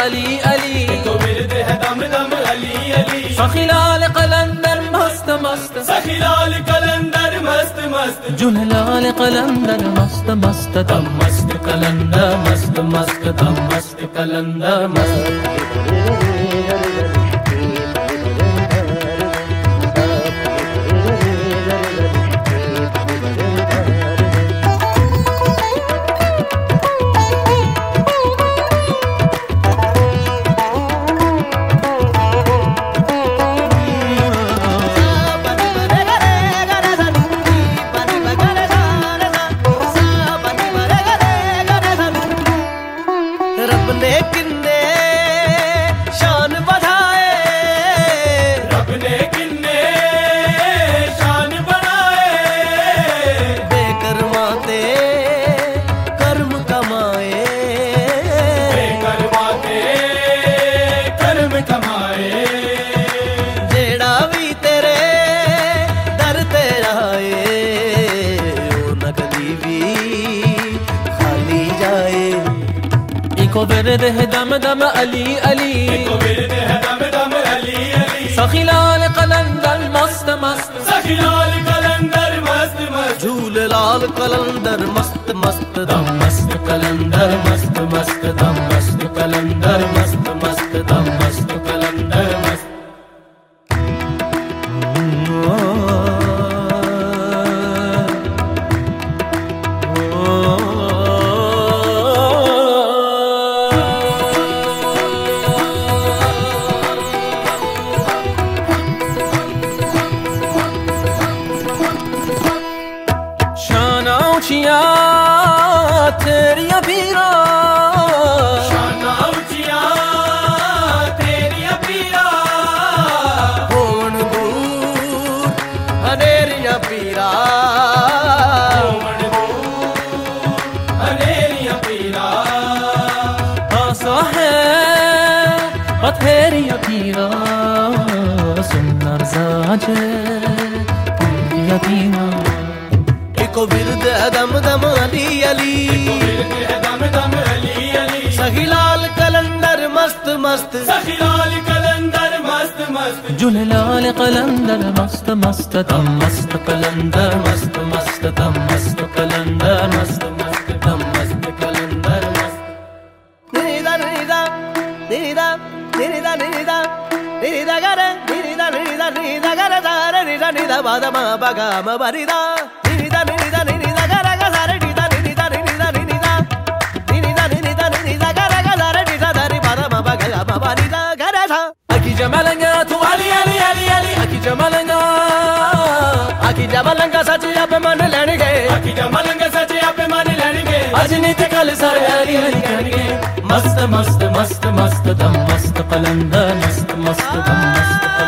Ali Ali eco विरद है दम दम अली अली सखी लाल कलंदर मस्त मस्त सखी लाल कलंदर मस्त मस्त जुल लाल कलंदर मस्त मस्त दम मस्त कलंदर मस्त मस्त दम मस्त कलंदर मस्त रब ने किन्ने शान बढ़ाए, रब ने किन्ने शान बढ़ाए, बेकरमाते कर्म कमाए, बेकरमाते कर्म कमाए, जेड़ा भी तेरे दर ते आए ओ न कदी भी खाली जाए। इको विरद है दम दम अली अली इको विरद है दम दम अली अली सखी लाल कलंदर मस्त मस्त सखी लाल कलंदर मस्त मस्त झूल लाल कलंदर मस्त मस्त दम मस्त कलंदर मस्त मस्त दम मस्त कलंदर मस्त मस्त दम मस्त कलंदर मस्त शाना ऊंचिया तेरिया पीरा शाना ऊंचिया तेरिया पीरा होण दूर हनेरिया पीरा कोमड़ हनेरिया पीरा आसा है बथेरिया पीरा सुंदर साजे यतीना इको विरद है दम दम अली अली विरद है दम दम अली अली सखी लाल कलंदर मस्त मस्त सखी लाल कलंदर मस्त मस्त जुल लाल कलंदर मस्त मस्त दम मस्त कलंदर मस्त मस्त दम मस्त कलंदर मस्त मस्त दम मस्त कलंदर मस्त निदा निदा निदा निदा निदा निदा गरे निदा निदा निदा गरे दारे निदा निदा बादमा बगाम बरिदा निदा निदा निदा गरे गरे निदा निदा निदा निदा निदा निदा निदा गरे गरे निदा दारी बादमा बगाम बरिदा गरे था अकी जमलंगा तू अली अली अली अली अकी जमलंगा आकी जमलंगा सच अब मन लेणगे आखी जमलंग सचे आपे मान लेणगे आज नहीं ते कल सारे अली अली करेंगे मस्त मस्त मस्त मस्त दम मस्त कलंदर मस्त मस्त दम मस्त